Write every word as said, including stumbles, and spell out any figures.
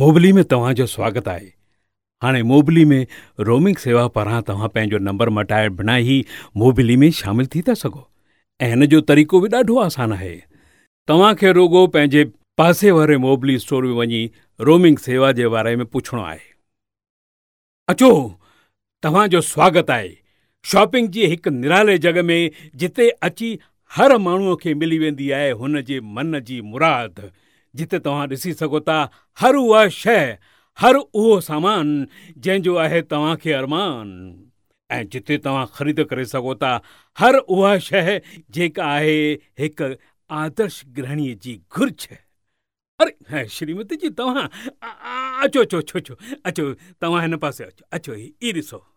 मोबली में तव्हांजो स्वागत आहे। हाणे मोबली में रोमिंग सेवा पारां तव्हां पंहिंजो नंबर मटाए बिना ई मोबली में शामिल थी था सघो ऐं हिन जो तरीक़ो बि ॾाढो आसान आहे। तव्हांखे रुॻो पंहिंजे पासे वारे मोबली स्टोर में वञी रोमिंग सेवा जे बारे में पुछणो आहे। अचो, तव्हांजो स्वागत आहे शॉपिंग जी हिकु निराले जॻह में, जिते अची हर माण्हूअ खे मिली वेंदी आहे हुन जे मन जी मुराद, जिते तव्हां ॾिसी सघो था हर उहा शइ, हर उहो सामान जंहिंजो आहे तव्हांखे अरमान, ऐं जिते तव्हां ख़रीद करे सघो था हर उहा शइ जेका आहे हिकु आदर्श गृहिणीअ जी घुर्ज। अरे श्रीमती जी, तव्हां अचो अचो अचो अचो अचो तव्हां हिन पासे अचो अचो ई ॾिसो।